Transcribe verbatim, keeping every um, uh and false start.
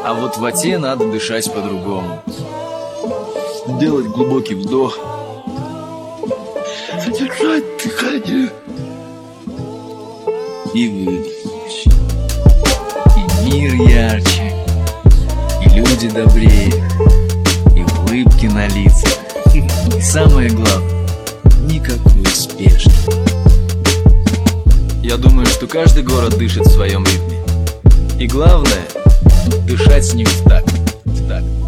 А вот в Оте надо дышать по-другому. Делать глубокий вдох, задержать дыхание и выдохнуть. И мир ярче, и люди добрее, и улыбки на лицах. И самое главное, никакой спешки. Я думаю, что каждый город дышит в своем ритме. И главное, дышать с ним в такт. В такт.